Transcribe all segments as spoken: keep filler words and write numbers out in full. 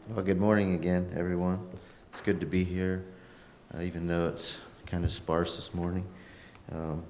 Well, good morning again, everyone. It's good to be here, uh, even though it's kind of sparse this morning. Um,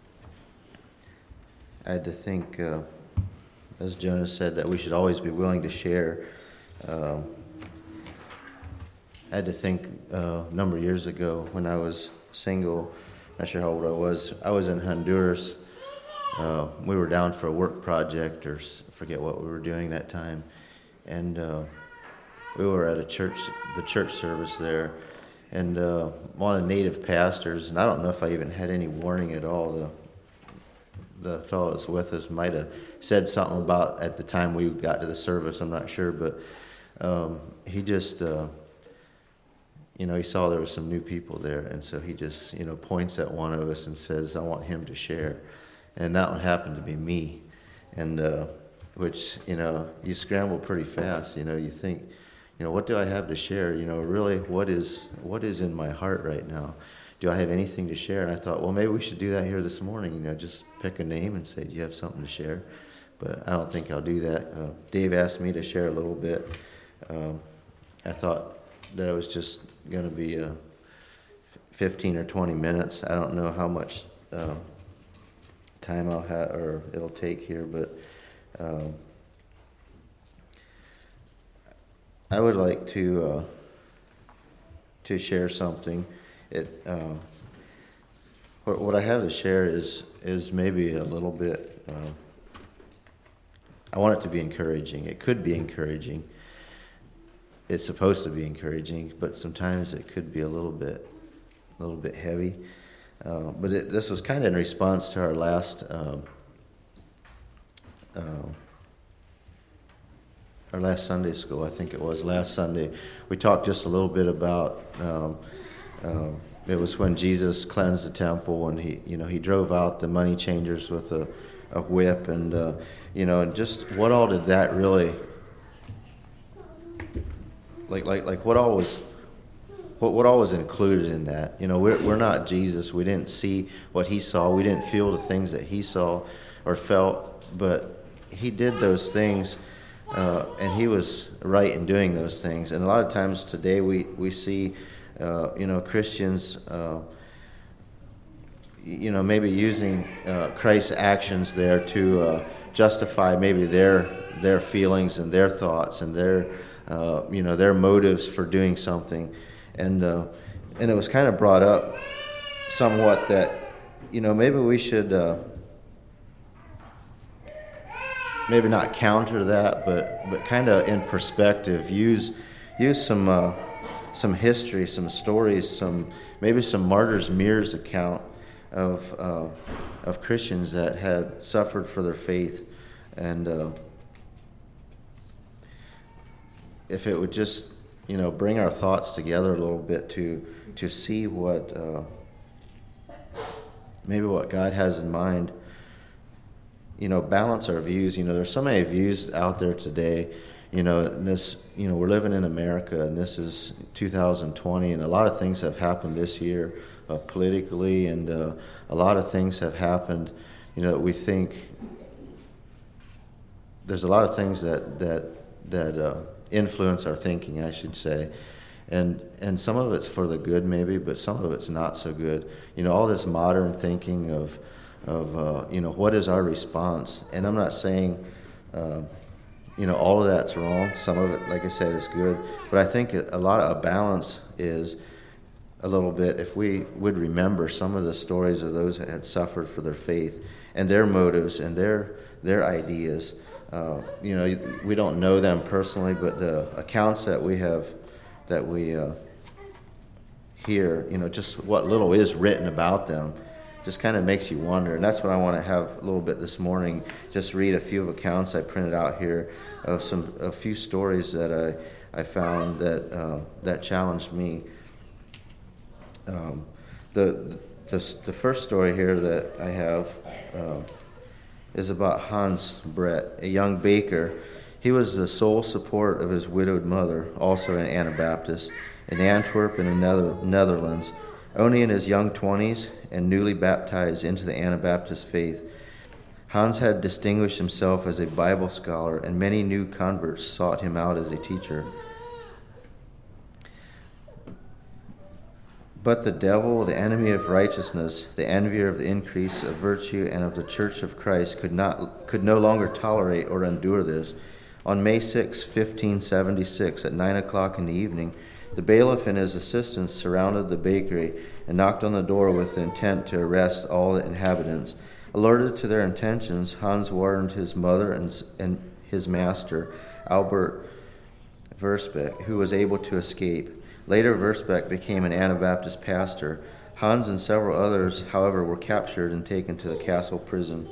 I had to think, uh, as Jonas said, that we should always be willing to share. Um, I had to think uh, a number of years ago when I was single, not sure how old I was, I was in Honduras. Uh, we were down for a work project, or I forget what we were doing that time, and uh, we were at a church, the church service there, and uh, one of the native pastors, and I don't know if I even had any warning at all, the the fellow that was with us might have said something about at the time we got to the service, I'm not sure, but um, he just, uh, you know, he saw there was some new people there, and so he just, you know, points at one of us and says, I want him to share. And that one happened to be me, and uh, which, you know, you scramble pretty fast, you know, you think, you know, what do I have to share? You know, really, what is what is in my heart right now? Do I have anything to share? And I thought, well, maybe we should do that here this morning, you know, just pick a name and say, do you have something to share? But I don't think I'll do that. Uh, Dave asked me to share a little bit. Um, I thought that it was just going to be uh, fifteen or twenty minutes. I don't know how much uh, time I'll have or it'll take here, but um, I would like to uh, to share something. It uh, what what I have to share is is maybe a little bit. Uh, I want it to be encouraging. It could be encouraging. It's supposed to be encouraging, but sometimes it could be a little bit, a little bit heavy. Uh, but it, this was kind of in response to our last, um, uh, our last Sunday school. I think it was last Sunday. We talked just a little bit about. Um, uh, it was when Jesus cleansed the temple, and he, you know, he drove out the money changers with a, a whip, and uh, you know, and just what all did that really. Like, like, like, what all was, what, what all was included in that? You know, we're we're not Jesus. We didn't see what he saw. We didn't feel the things that he saw or felt. But he did those things, uh, and he was right in doing those things. And a lot of times today, we we see, uh, you know, Christians, uh, you know, maybe using uh, Christ's actions there to uh, justify maybe their their feelings and their thoughts and their. Uh, you know, their motives for doing something. And uh, and it was kind of brought up somewhat that, you know, maybe we should uh, maybe not counter that, but but kind of in perspective, use use some uh, some history, some stories, some maybe some Martyrs Mirrors account of uh, of Christians that had suffered for their faith. And uh, if it would just, you know, bring our thoughts together a little bit to to see what uh, maybe what God has in mind, you know, balance our views. You know, there's so many views out there today. You know, and this, you know, we're living in America, and this is two thousand twenty, and a lot of things have happened this year uh, politically, and uh, a lot of things have happened. You know, we think there's a lot of things that that that. Uh, influence our thinking, I should say, and and some of it's for the good maybe, but some of it's not so good. You know, all this modern thinking of of uh, you know, what is our response? And I'm not saying uh, you know, all of that's wrong. Some of it, like I said, is good, but I think a lot of a balance is a little bit if we would remember some of the stories of those that had suffered for their faith and their motives and their their ideas. Uh, you know, we don't know them personally, but the accounts that we have, that we uh, hear, you know, just what little is written about them, just kind of makes you wonder. And that's what I want to have a little bit this morning. Just read a few of accounts I printed out here of some a few stories that I I found that uh, that challenged me. Um, the, the the first story here that I have. Uh, is about Hans Brett, a young baker. He was the sole support of his widowed mother, also an Anabaptist, in Antwerp in the Nether- Netherlands. Only in his young twenties and newly baptized into the Anabaptist faith, Hans had distinguished himself as a Bible scholar, and many new converts sought him out as a teacher. But the devil, the enemy of righteousness, the envier of the increase of virtue and of the church of Christ, could not could no longer tolerate or endure this. On May sixth, fifteen seventy-six, at nine o'clock in the evening, the bailiff and his assistants surrounded the bakery and knocked on the door with the intent to arrest all the inhabitants. Alerted to their intentions, Hans warned his mother and, and his master, Albert Versbeck, who was able to escape. Later, Versbeck became an Anabaptist pastor. Hans and several others, however, were captured and taken to the castle prison.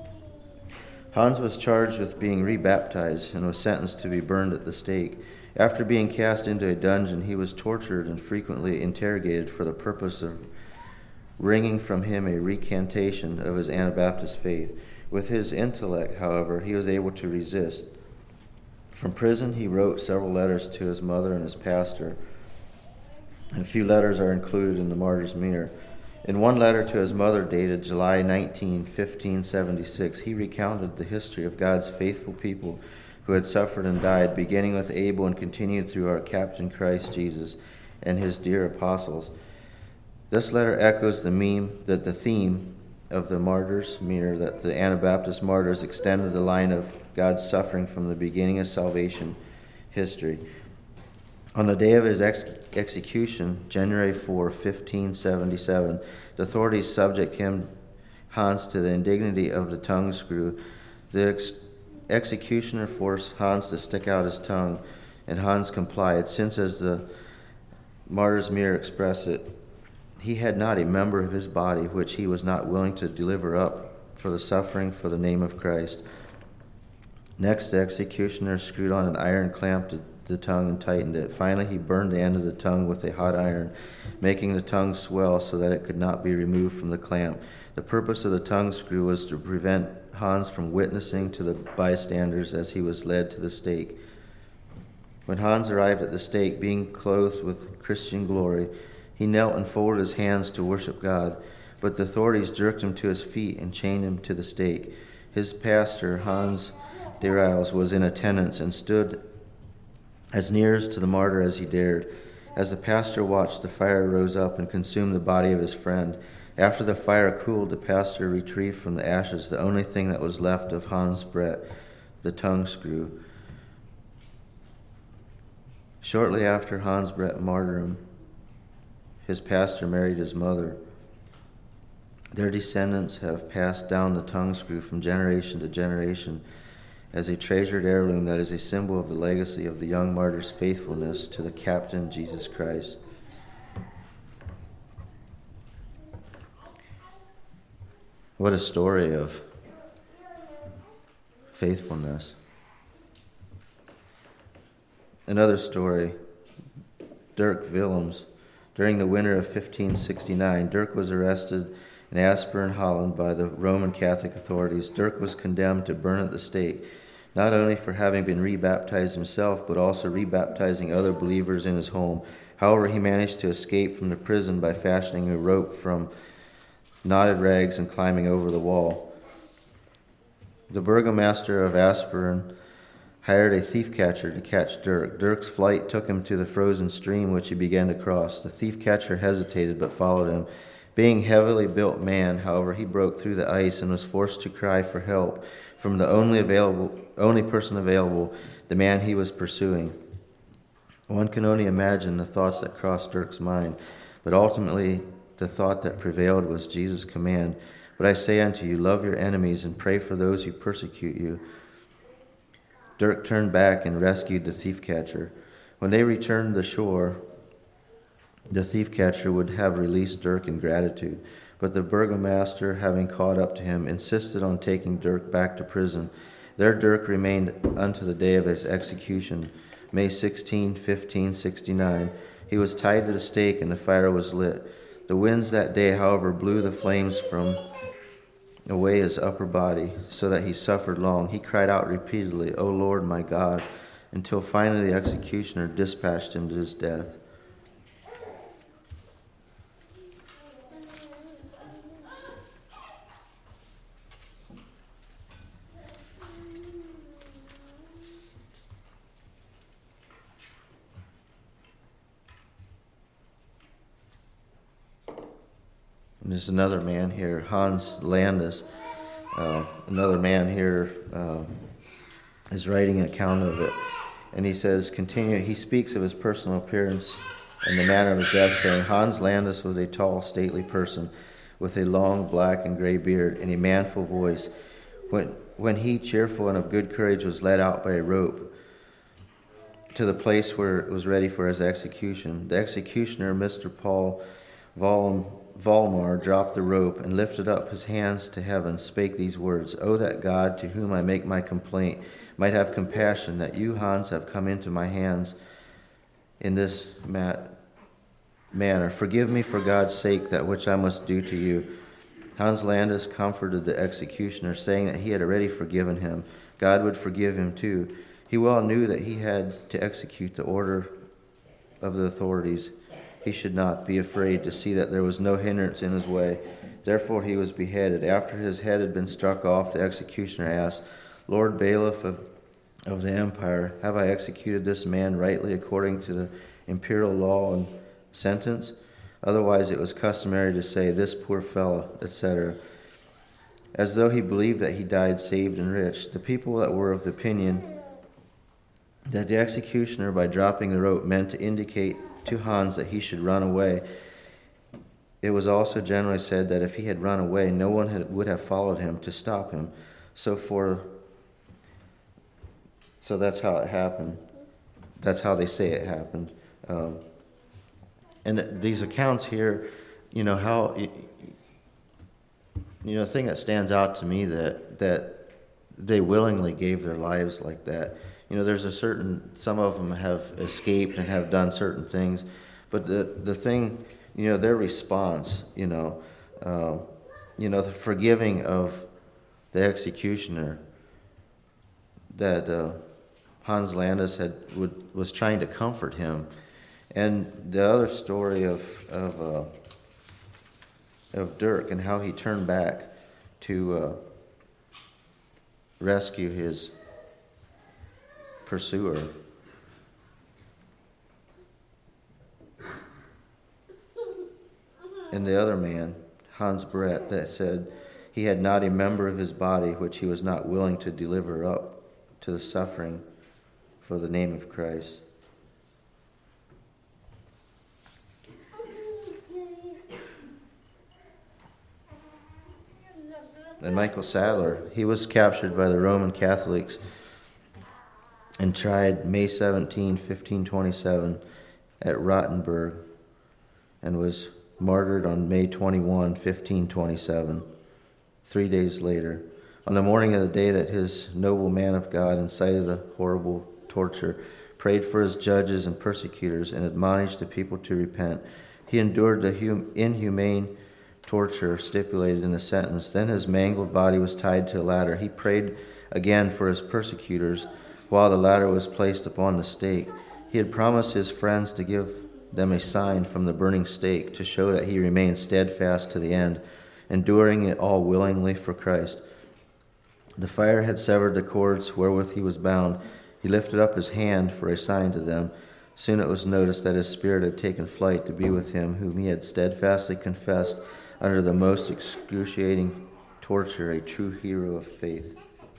Hans was charged with being rebaptized and was sentenced to be burned at the stake. After being cast into a dungeon, he was tortured and frequently interrogated for the purpose of wringing from him a recantation of his Anabaptist faith. With his intellect, however, he was able to resist. From prison, he wrote several letters to his mother and his pastor, and a few letters are included in the Martyr's Mirror. In one letter to his mother dated July nineteenth, fifteen seventy-six, he recounted the history of God's faithful people who had suffered and died, beginning with Abel and continued through our Captain Christ Jesus and his dear apostles. This letter echoes the meme that the theme of the Martyr's Mirror, that the Anabaptist martyrs extended the line of God's suffering from the beginning of salvation history. On the day of his ex- execution, January fourth, fifteen seventy-seven, the authorities subject him, Hans, to the indignity of the tongue screw. The ex- executioner forced Hans to stick out his tongue, and Hans complied, since, as the Martyr's Mirror expressed it, he had not a member of his body which he was not willing to deliver up for the suffering for the name of Christ. Next, the executioner screwed on an iron clamp to the tongue and tightened it. Finally, he burned the end of the tongue with a hot iron, making the tongue swell so that it could not be removed from the clamp. The purpose of the tongue screw was to prevent Hans from witnessing to the bystanders as he was led to the stake. When Hans arrived at the stake, being clothed with Christian glory, he knelt and folded his hands to worship God, but the authorities jerked him to his feet and chained him to the stake. His pastor, Hans de Riles, was in attendance and stood as near to the martyr as he dared. As the pastor watched, the fire rose up and consumed the body of his friend. After the fire cooled, the pastor retrieved from the ashes the only thing that was left of Hans Brett, the tongue screw. Shortly after Hans Brett's martyrdom, his pastor married his mother. Their descendants have passed down the tongue screw from generation to generation as a treasured heirloom that is a symbol of the legacy of the young martyr's faithfulness to the Captain Jesus Christ. What a story of faithfulness. Another story, Dirk Willems. During the winter of fifteen sixty-nine, Dirk was arrested in Aspern, Holland, by the Roman Catholic authorities. Dirk was condemned to burn at the stake, not only for having been rebaptized himself, but also rebaptizing other believers in his home. However, he managed to escape from the prison by fashioning a rope from knotted rags and climbing over the wall. The burgomaster of Aspern hired a thief catcher to catch Dirk. Dirk's flight took him to the frozen stream, which he began to cross. The thief catcher hesitated but followed him. Being a heavily built man, however, he broke through the ice and was forced to cry for help from the only available, only person available, the man he was pursuing. One can only imagine the thoughts that crossed Dirk's mind, but ultimately the thought that prevailed was Jesus' command, "But I say unto you, love your enemies and pray for those who persecute you." Dirk turned back and rescued the thief catcher. When they returned to the shore, the thief catcher would have released Dirk in gratitude, but the burgomaster, having caught up to him, insisted on taking Dirk back to prison. There Dirk remained unto the day of his execution, May sixteenth, fifteen sixty-nine. He was tied to the stake and the fire was lit. The winds that day, however, blew the flames from away his upper body, so that he suffered long. He cried out repeatedly, "O Lord, my God," until finally the executioner dispatched him to his death. And there's another man here, Hans Landis. Uh, another man here uh, is writing an account of it. And he says, continue, he speaks of his personal appearance and the manner of his death, saying, Hans Landis was a tall, stately person with a long black and gray beard and a manful voice. When, when he, cheerful and of good courage, was led out by a rope to the place where it was ready for his execution, the executioner, Mister Paul Vol- Volmar, dropped the rope and lifted up his hands to heaven, spake these words, O that God, to whom I make my complaint, might have compassion, that you, Hans, have come into my hands in this mat- manner. Forgive me for God's sake that which I must do to you. Hans Landis comforted the executioner, saying that he had already forgiven him. God would forgive him too. He well knew that he had to execute the order of the authorities. He should not be afraid to see that there was no hindrance in his way. Therefore he was beheaded. After his head had been struck off, the executioner asked, Lord Bailiff of, of the empire, have I executed this man rightly according to the imperial law and sentence? Otherwise it was customary to say, this poor fellow, et cetera, as though he believed that he died saved and rich. The people that were of the opinion that the executioner, by dropping the rope, meant to indicate to Hans that he should run away. It was also generally said that if he had run away, no one had, would have followed him to stop him. So for, so that's how it happened. That's how they say it happened. Um, and these accounts here, you know how, you know, the thing that stands out to me that that they willingly gave their lives like that. You know, there's a certain, some of them have escaped and have done certain things, but the the thing, you know, their response, you know, uh, you know, the forgiving of the executioner that uh, Hans Landis had would, was trying to comfort him, and the other story of of uh, of Dirk and how he turned back to uh, rescue his pursuer. And the other man, Hans Brett, that said he had not a member of his body which he was not willing to deliver up to the suffering for the name of Christ. And Michael Sadler, he was captured by the Roman Catholics and tried May seventeenth, fifteen twenty-seven at Rottenburg, and was martyred on May twenty-first, fifteen twenty-seven, three days later. On the morning of the day that his noble man of God, in sight of the horrible torture, prayed for his judges and persecutors and admonished the people to repent, he endured the hum- inhumane torture stipulated in the sentence. Then his mangled body was tied to a ladder. He prayed again for his persecutors, while the ladder was placed upon the stake. He had promised his friends to give them a sign from the burning stake to show that he remained steadfast to the end, enduring it all willingly for Christ. The fire had severed the cords wherewith he was bound. He lifted up his hand for a sign to them. Soon it was noticed that his spirit had taken flight to be with him whom he had steadfastly confessed under the most excruciating torture, a true hero of faith.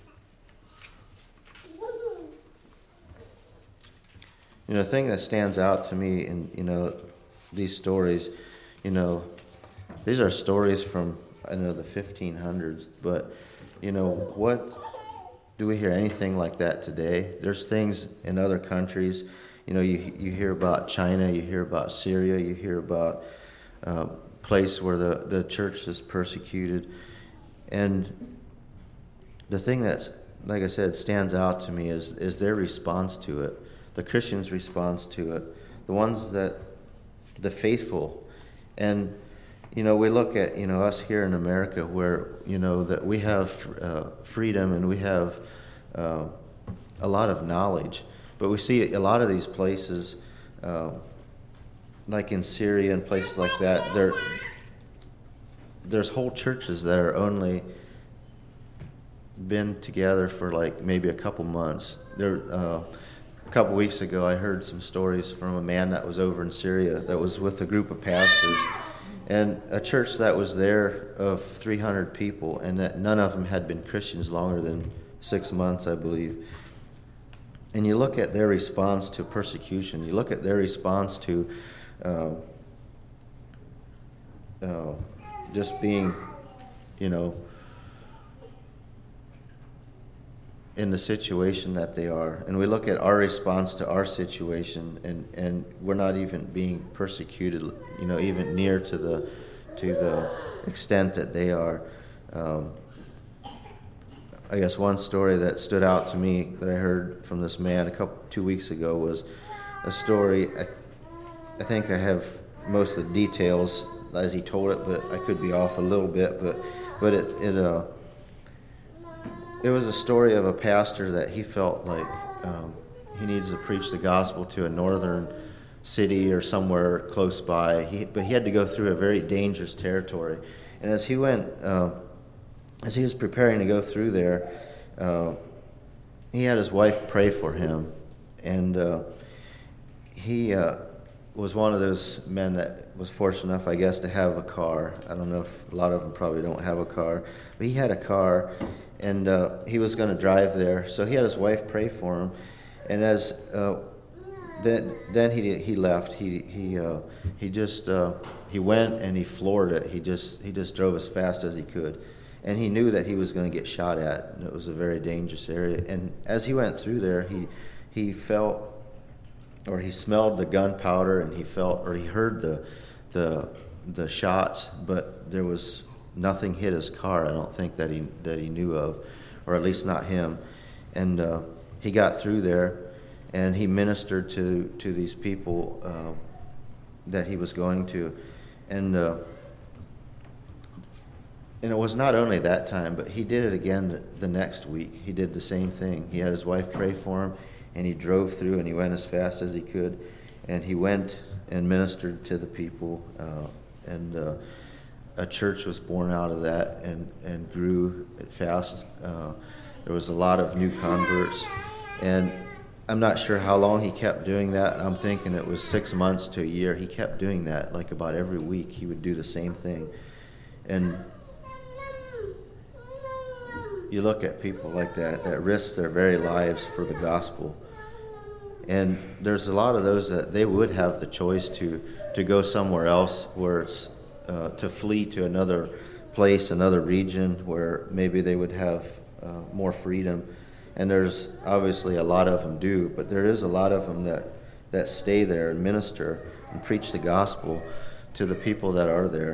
You know, the thing that stands out to me in, you know, these stories, you know, these are stories from, I know, the fifteen hundreds, but, you know, what, do we hear anything like that today? There's things in other countries, you know, you you hear about China, you hear about Syria, you hear about uh, place where the, the church is persecuted. And the thing that, like I said, stands out to me is is their response to it. The Christians' response to it, the ones that, the faithful. And, you know, we look at, you know, us here in America where, you know, that we have uh, freedom and we have uh, a lot of knowledge. But we see a lot of these places, uh, like in Syria and places like that, there, there's whole churches that are only been together for like maybe a couple months. There, uh, A couple weeks ago, I heard some stories from a man that was over in Syria that was with a group of pastors, And a church that was there of three hundred people, and that none of them had been Christians longer than six months, I believe. And you look at their response to persecution. You look at their response to uh, uh, just being, you know, in the situation that they are. And we look at our response to our situation, and, and we're not even being persecuted, you know, even near to the to the extent that they are. Um, I guess one story that stood out to me that I heard from this man a couple two weeks ago was a story. I, I think I have most of the details as he told it, but I could be off a little bit. But but it it uh it was a story of a pastor that he felt like um, he needs to preach the gospel to a northern city or somewhere close by. He but he had to go through a very dangerous territory, and as he went. Uh, As he was preparing to go through there, uh, he had his wife pray for him, and uh, he uh, was one of those men that was fortunate enough, I guess, to have a car. I don't know if a lot of them probably don't have a car, but he had a car, and uh, he was going to drive there. So he had his wife pray for him, and as uh, then then he he left. He he uh, he just uh, he went and he floored it. He just he just drove as fast as he could. And he knew that he was going to get shot at, and it was a very dangerous area. And as he went through there, he he felt, or he smelled the gunpowder, and he felt, or he heard the the the shots, but there was nothing hit his car. I don't think that he that he knew of, or at least not him. And uh, he got through there, and he ministered to to these people uh, that he was going to, and. Uh, And it was not only that time, but he did it again the, the next week. He did the same thing. He had his wife pray for him, and he drove through, and he went as fast as he could. And he went and ministered to the people, uh, and uh, a church was born out of that and, and grew fast. Uh, there was a lot of new converts. And I'm not sure how long he kept doing that. I'm thinking it was six months to a year. He kept doing that, like about every week. He would do the same thing. And you look at people like that that risk their very lives for the gospel, and there's a lot of those that they would have the choice to to go somewhere else, where it's uh, to flee to another place, another region where maybe they would have uh, more freedom. And there's obviously a lot of them do, but there is a lot of them that that stay there and minister and preach the gospel to the people that are there.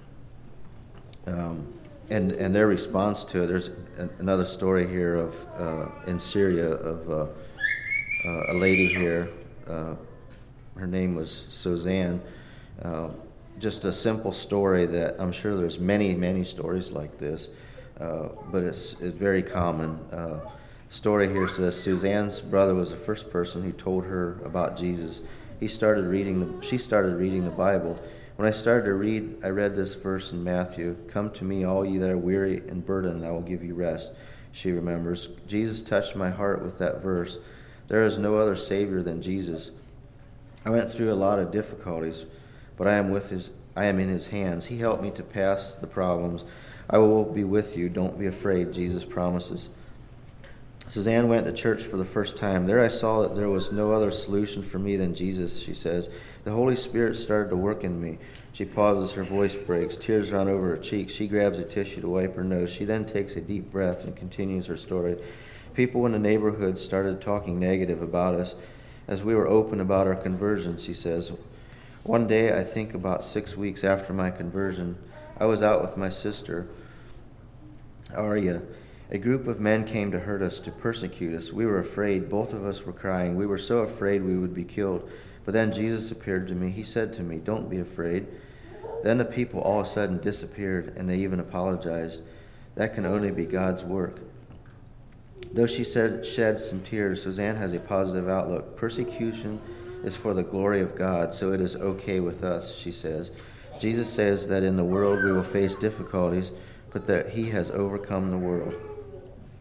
Um, And and their response to it. There's an, another story here of uh, in Syria of uh, uh, a lady here. Uh, her name was Suzanne. Uh, just a simple story that I'm sure there's many many stories like this, uh, but it's it's very common. Uh, story here says Suzanne's brother was the first person who told her about Jesus. He started reading. The, she started reading the Bible. When I started to read, I read this verse in Matthew, "Come to me, all you that are weary and burdened, and I will give you rest," she remembers. Jesus touched my heart with that verse. There is no other Savior than Jesus. I went through a lot of difficulties, but I am with his. I am in his hands. He helped me to pass the problems. I will be with you. Don't be afraid, Jesus promises. Suzanne went to church for the first time. There I saw that there was no other solution for me than Jesus, she says. The Holy Spirit started to work in me. She pauses, her voice breaks, tears run over her cheeks. She grabs a tissue to wipe her nose. She then takes a deep breath and continues her story. People in the neighborhood started talking negative about us as we were open about our conversion, she says. One day, I think about six weeks after my conversion, I was out with my sister, Arya. A group of men came to hurt us, to persecute us. We were afraid. Both of us were crying. We were so afraid we would be killed. But then Jesus appeared to me. He said to me, "Don't be afraid." Then the people all of a sudden disappeared, and they even apologized. That can only be God's work. Though she said, shed some tears, Suzanne has a positive outlook. Persecution is for the glory of God, so it is okay with us, she says. Jesus says that in the world we will face difficulties, but that he has overcome the world.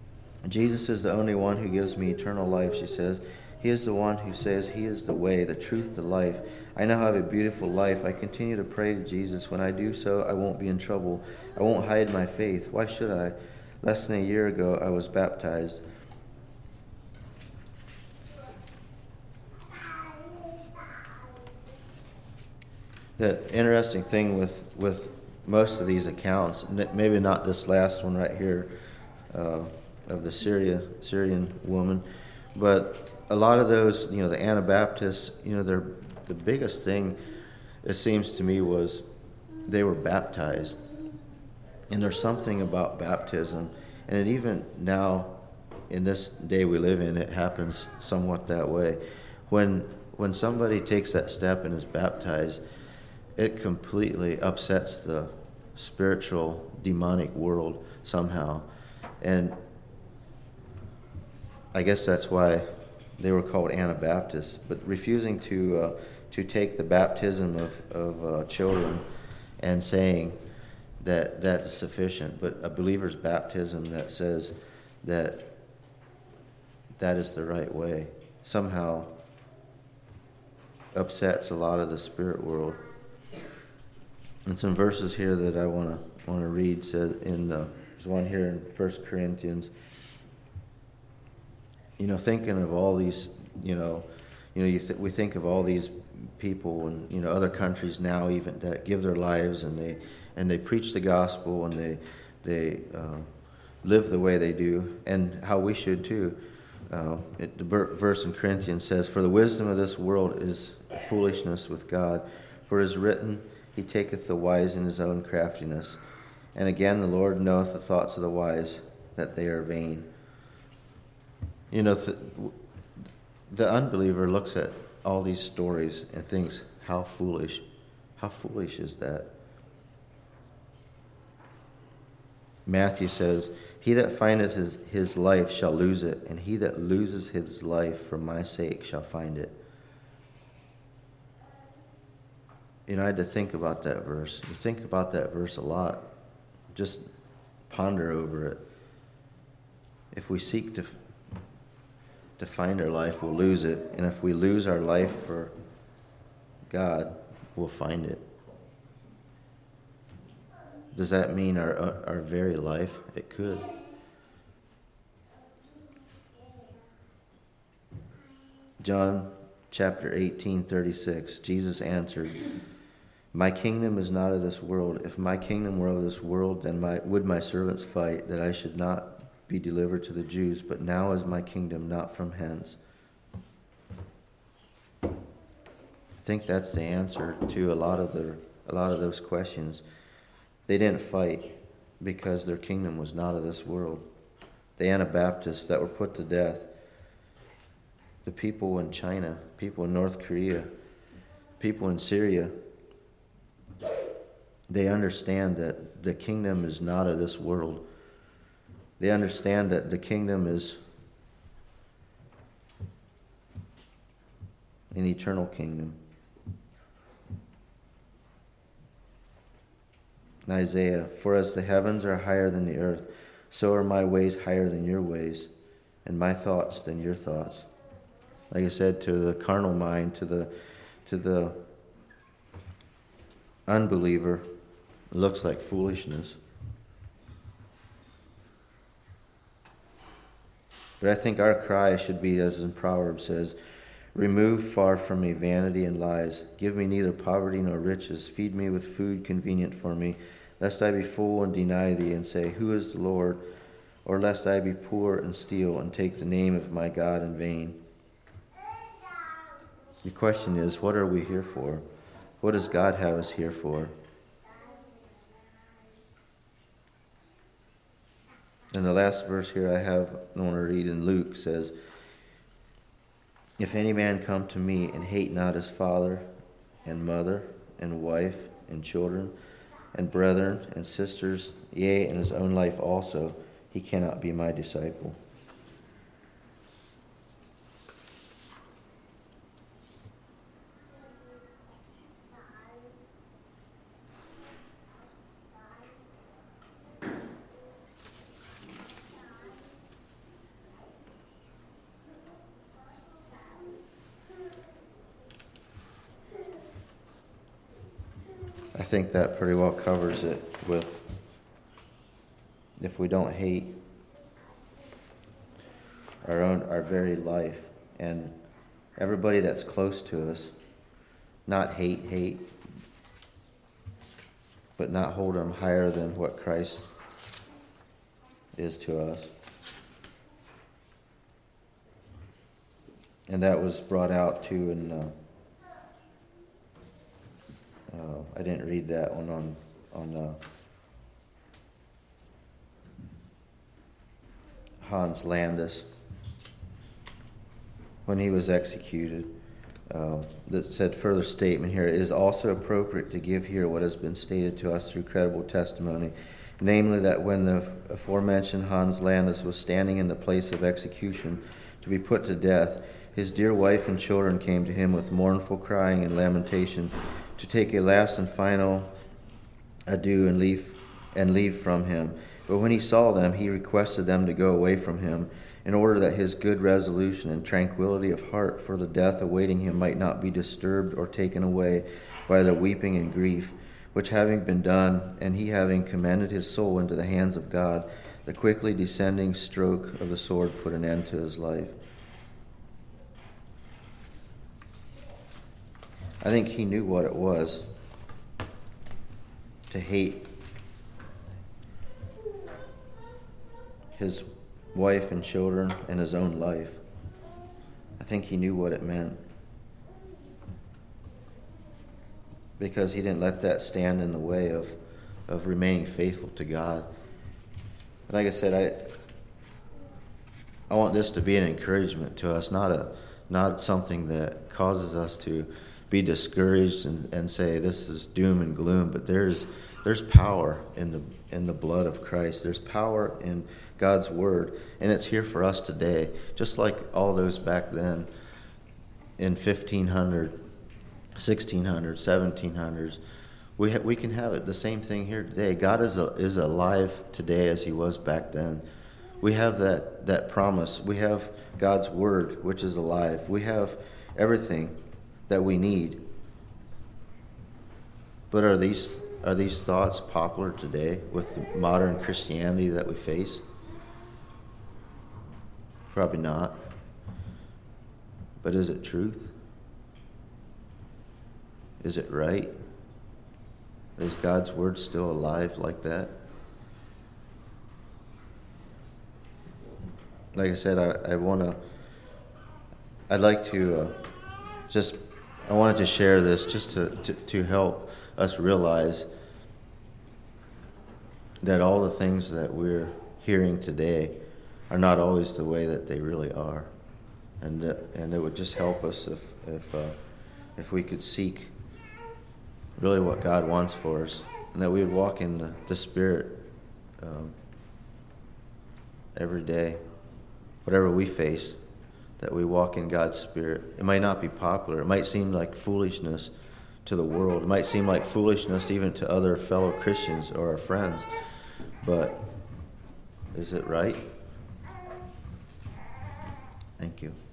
Jesus is the only one who gives me eternal life, she says. He is the one who says he is the way, the truth, the life. I now have a beautiful life. I continue to pray to Jesus. When I do so, I won't be in trouble. I won't hide my faith. Why should I? Less than a year ago, I was baptized. The interesting thing with, with most of these accounts, maybe not this last one right here, uh, of the Syria Syrian woman, but a lot of those, you know, the Anabaptists, you know, they're, the biggest thing, it seems to me, was they were baptized. And there's something about baptism, and it even now, in this day we live in, it happens somewhat that way. When when somebody takes that step and is baptized, it completely upsets the spiritual, demonic world somehow. And I guess that's why they were called Anabaptists. But refusing to uh, to take the baptism of, of uh, children and saying that that is sufficient, but a believer's baptism that says that that is the right way, somehow upsets a lot of the spirit world. And some verses here that I want to want to read says in uh, there's one here in First Corinthians. You know, thinking of all these, you know, you know, you th- we think of all these people and, you know, other countries now even that give their lives and they and they preach the gospel and they they uh, live the way they do, and how we should too. Uh, it, the verse in Corinthians says, "For the wisdom of this world is foolishness with God, for it is written, He taketh the wise in his own craftiness. And again, the Lord knoweth the thoughts of the wise, that they are vain." You know, th- the unbeliever looks at all these stories and thinks, how foolish. How foolish is that? Matthew says, "He that findeth his, his life shall lose it, and he that loses his life for my sake shall find it." You know, I had to think about that verse. You think about that verse a lot. Just ponder over it. If we seek to to find our life, we'll lose it. And if we lose our life for God, we'll find it. Does that mean our our very life? It could. John chapter eighteen, thirty-six, Jesus answered, "My kingdom is not of this world. If my kingdom were of this world, then my, would my servants fight, that I should not be delivered to the Jews. But now is my kingdom not from hence." I think that's the answer to a lot of their, a lot of those questions. They didn't fight because their kingdom was not of this world. The Anabaptists that were put to death, the people in China, people in North Korea, people in Syria, they understand that the kingdom is not of this world. They understand that the kingdom is an eternal kingdom. In Isaiah, "For as the heavens are higher than the earth, so are my ways higher than your ways, and my thoughts than your thoughts." Like I said, to the carnal mind, to the to the unbeliever, it looks like foolishness. But I think our cry should be, as in Proverbs says, "Remove far from me vanity and lies. Give me neither poverty nor riches. Feed me with food convenient for me, lest I be full and deny thee, and say, Who is the Lord? Or lest I be poor and steal, and take the name of my God in vain." The question is, what are we here for? What does God have us here for? And the last verse here I have, I want to read in Luke, says, "If any man come to me and hate not his father and mother and wife and children and brethren and sisters, yea, and his own life also, he cannot be my disciple." I think that pretty well covers it with, if we don't hate our own, our very life, and everybody that's close to us, not hate, hate, but not hold them higher than what Christ is to us. And that was brought out too in, uh, uh, I didn't read that one on, on uh, Hans Landis, when he was executed. Uh, that said, further statement here, it is also appropriate to give here what has been stated to us through credible testimony, namely that when the aforementioned Hans Landis was standing in the place of execution to be put to death, his dear wife and children came to him with mournful crying and lamentation to take a last and final adieu and leave and leave from him. But when he saw them, he requested them to go away from him, in order that his good resolution and tranquility of heart for the death awaiting him might not be disturbed or taken away by their weeping and grief, which having been done, and he having commended his soul into the hands of God, the quickly descending stroke of the sword put an end to his life. I think he knew what it was to hate his wife and children and his own life. I think he knew what it meant, because he didn't let that stand in the way of, of remaining faithful to God. Like I said, I I want this to be an encouragement to us, not a not something that causes us to be discouraged and, and say this is doom and gloom, but there's there's power in the in the blood of Christ. There's power in God's word, and it's here for us today, just like all those back then in fifteen hundred, sixteen hundred, seventeen hundreds. We ha- we can have it the same thing here today. God is a, is alive today as he was back then. We have that that promise. We have God's word, which is alive. We have everything that we need. But are these are these thoughts popular today with the modern Christianity that we face? Probably not. But is it truth? Is it right? Is God's word still alive like that? Like I said, I, I want to, I'd like to uh, just, I wanted to share this just to, to, to help us realize that all the things that we're hearing today are not always the way that they really are. And that, and it would just help us if if uh, if we could seek really what God wants for us, and that we would walk in the, the Spirit um, every day. Whatever we face, that we walk in God's Spirit. It might not be popular. It might seem like foolishness to the world. It might seem like foolishness even to other fellow Christians or our friends. But is it right? Thank you.